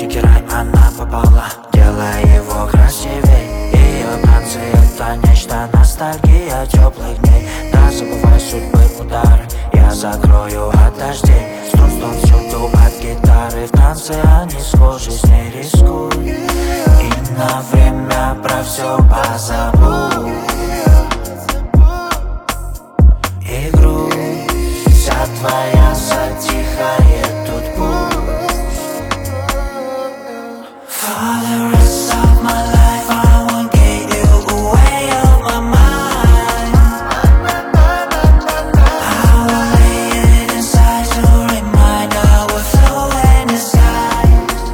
дикий рай она попала, делая его красивей. Ее танцы — это нечто, ностальгия теплых дней. Да, забывай судьбы, удары, я закрою от дождей. Струн всюду от гитары, в танце они схожи, с ней рискуй и на время про все позабудь. И грусть вся твоя затихает тут пусть. For the rest of my life I won't get you away of my mind. I will lay it inside to remind how we're flowing in sky.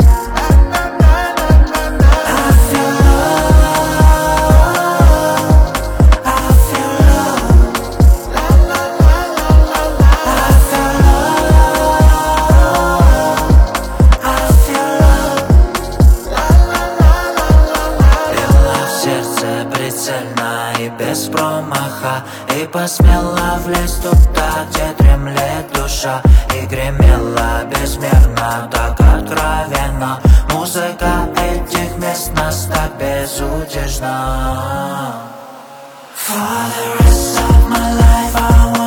I feel love, I feel love, I feel love, I feel love. Била в сердце прицельно и без промаха, и посмела влезть туда, где дремлет душа. И гремела безмерно, так откровенно музыка этих мест нас так безудержна. For the rest of my life I